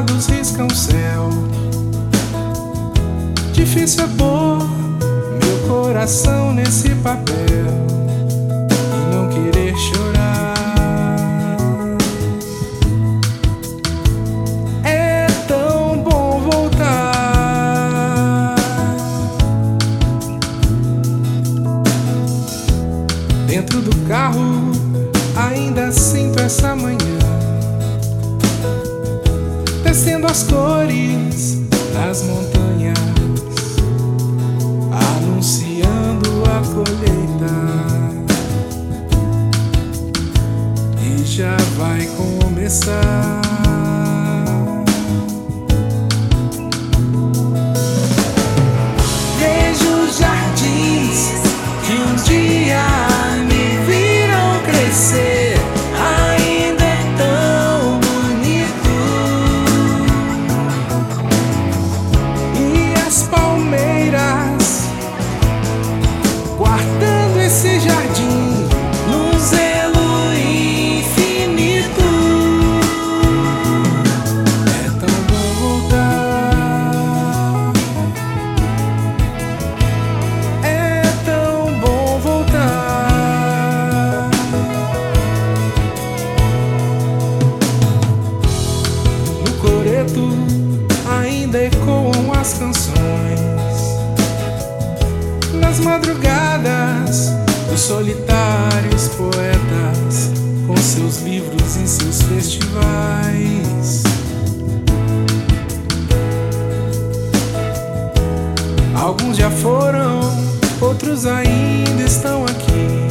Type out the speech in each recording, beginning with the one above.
lados riscam o céu. Difícil é pôr meu coração nesse papel e não querer chorar. É tão bom voltar. Dentro do carro ainda sinto essa manhã, descendo as cores das montanhas, anunciando a colheita. E já vai começar. Vejo jardins que um dia me viram crescer. Ainda é tão bonito. E as palmeiras guardando esse jardim num zelo infinito. É tão bom voltar. É tão bom voltar. No coreto ainda ecoam as canções. Nas madrugadas dos solitários poetas, com seus livros e seus festivais. Alguns já foram, outros ainda estão aqui,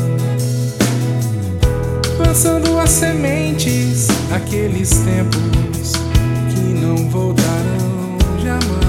lançando as sementes daqueles tempos que não voltarão jamais.